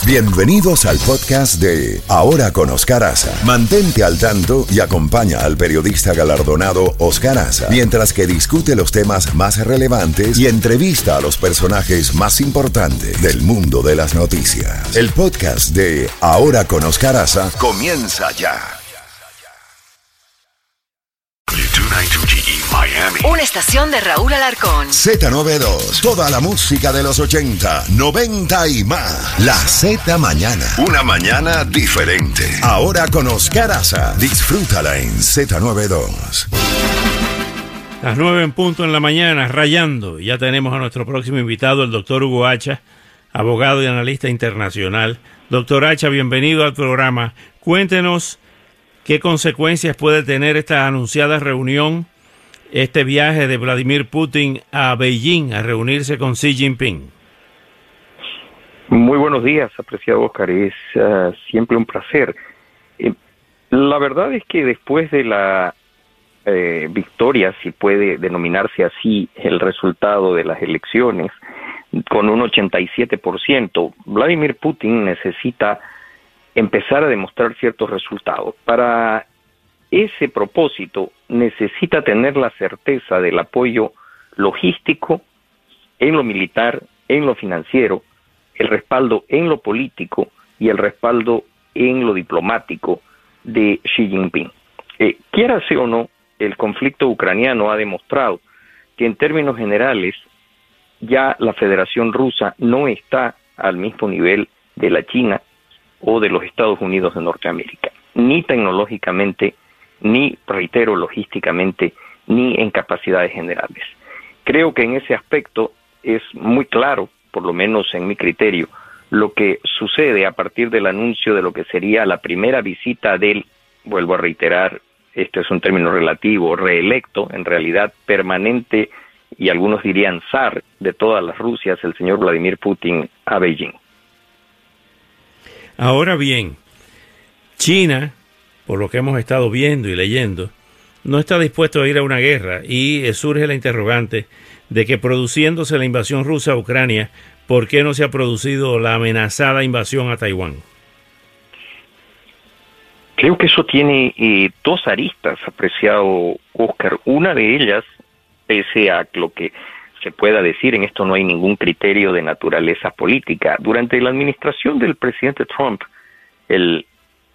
Bienvenidos al podcast de Ahora con Oscar Aza. Mantente al tanto y acompaña al periodista galardonado Oscar Aza mientras que discute los temas más relevantes y entrevista a los personajes más importantes del mundo de las noticias. El podcast de Ahora con Oscar Aza comienza ya. Una estación de Raúl Alarcón. Z92, toda la música de los 80, 90 y más. La Z Mañana, una mañana diferente. Ahora con Oscar Aza, disfrútala en Z92. Las 9 en punto en la mañana, rayando. Ya tenemos a nuestro próximo invitado, el doctor Hugo Hacha, abogado y analista internacional. Doctor Hacha, bienvenido al programa. Cuéntenos qué consecuencias puede tener esta anunciada reunión, este viaje de Vladimir Putin a Beijing a reunirse con Xi Jinping. Muy buenos días, apreciado Oscar. Es siempre un placer. La verdad es que después de la victoria, si puede denominarse así, el resultado de las elecciones, con un 87%, Vladimir Putin necesita empezar a demostrar ciertos resultados. Para ese propósito necesita tener la certeza del apoyo logístico en lo militar, en lo financiero, el respaldo en lo político y el respaldo en lo diplomático de Xi Jinping. Quiérase o no, el conflicto ucraniano ha demostrado que en términos generales ya la Federación Rusa no está al mismo nivel de la China o de los Estados Unidos de Norteamérica, ni tecnológicamente, ni, reitero, logísticamente, ni en capacidades generales. Creo que en ese aspecto es muy claro, por lo menos en mi criterio, lo que sucede a partir del anuncio de lo que sería la primera visita del, vuelvo a reiterar, este es un término relativo, reelecto, en realidad permanente, y algunos dirían zar de todas las Rusias, el señor Vladimir Putin, a Beijing. Ahora bien, China, por lo que hemos estado viendo y leyendo, no está dispuesto a ir a una guerra y surge la interrogante de que produciéndose la invasión rusa a Ucrania, ¿por qué no se ha producido la amenazada invasión a Taiwán? Creo que eso tiene dos aristas, apreciado Oscar. Una de ellas, pese a lo que se pueda decir, en esto no hay ningún criterio de naturaleza política. Durante la administración del presidente Trump, el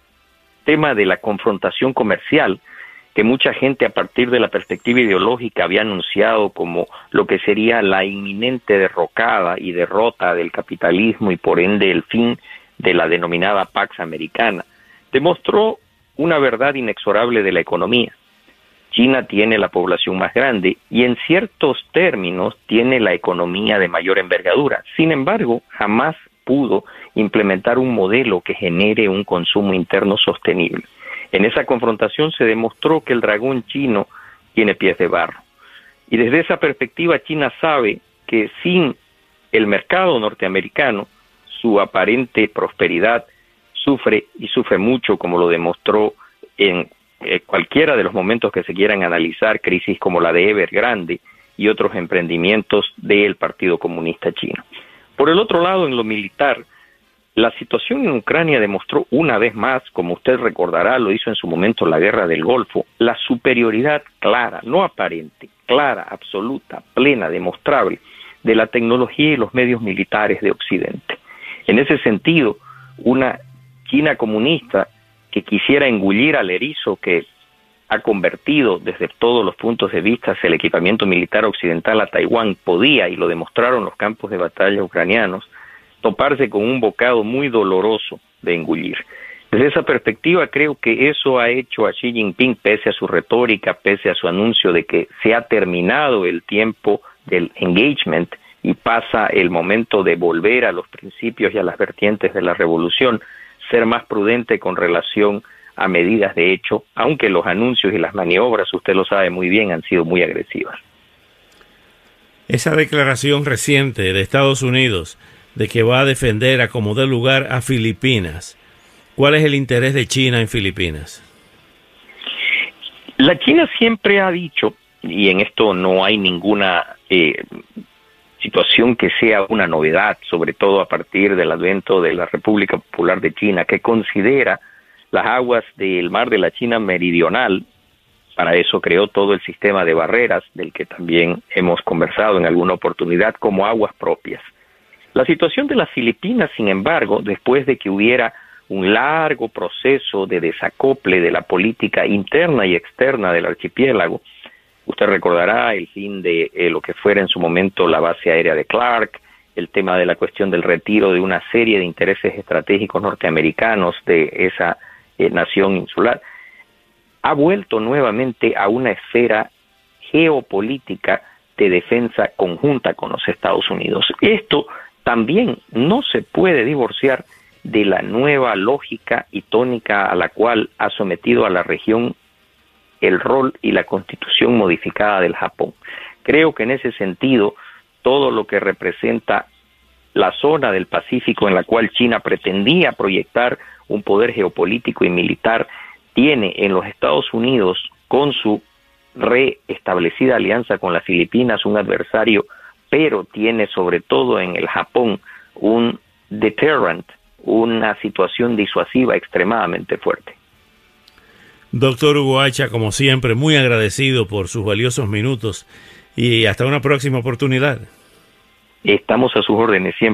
tema de la confrontación comercial, que mucha gente a partir de la perspectiva ideológica había anunciado como lo que sería la inminente derrocada y derrota del capitalismo y por ende el fin de la denominada Pax Americana, demostró una verdad inexorable de la economía. China tiene la población más grande y en ciertos términos tiene la economía de mayor envergadura. Sin embargo, jamás pudo implementar un modelo que genere un consumo interno sostenible. En esa confrontación se demostró que el dragón chino tiene pies de barro. Y desde esa perspectiva, China sabe que sin el mercado norteamericano, su aparente prosperidad sufre y sufre mucho, como lo demostró en cualquiera de los momentos que se quieran analizar, crisis como la de Evergrande y otros emprendimientos del Partido Comunista Chino. Por el otro lado, en lo militar, la situación en Ucrania demostró una vez más, como usted recordará, lo hizo en su momento la Guerra del Golfo, la superioridad clara, no aparente, clara, absoluta, plena, demostrable, de la tecnología y los medios militares de Occidente. En ese sentido, una China comunista que quisiera engullir al erizo que ha convertido desde todos los puntos de vista el equipamiento militar occidental a Taiwán, podía, y lo demostraron los campos de batalla ucranianos, toparse con un bocado muy doloroso de engullir. Desde esa perspectiva creo que eso ha hecho a Xi Jinping, pese a su retórica, pese a su anuncio de que se ha terminado el tiempo del engagement y pasa el momento de volver a los principios y a las vertientes de la revolución, ser más prudente con relación a medidas de hecho, aunque los anuncios y las maniobras, usted lo sabe muy bien, han sido muy agresivas. Esa declaración reciente de Estados Unidos de que va a defender a como dé lugar a Filipinas, ¿cuál es el interés de China en Filipinas? La China siempre ha dicho, y en esto no hay ninguna situación que sea una novedad, sobre todo a partir del advento de la República Popular de China, que considera las aguas del mar de la China Meridional, para eso creó todo el sistema de barreras, del que también hemos conversado en alguna oportunidad, como aguas propias. La situación de las Filipinas, sin embargo, después de que hubiera un largo proceso de desacople de la política interna y externa del archipiélago, usted recordará el fin de lo que fuera en su momento la base aérea de Clark, el tema de la cuestión del retiro de una serie de intereses estratégicos norteamericanos de esa nación insular, ha vuelto nuevamente a una esfera geopolítica de defensa conjunta con los Estados Unidos. Esto también no se puede divorciar de la nueva lógica y tónica a la cual ha sometido a la región el rol y la constitución modificada del Japón. Creo que en ese sentido, todo lo que representa la zona del Pacífico en la cual China pretendía proyectar un poder geopolítico y militar, tiene en los Estados Unidos, con su reestablecida alianza con las Filipinas, un adversario, pero tiene sobre todo en el Japón un deterrent, una situación disuasiva extremadamente fuerte. Doctor Hugo Hacha, como siempre, muy agradecido por sus valiosos minutos y hasta una próxima oportunidad. Estamos a sus órdenes siempre.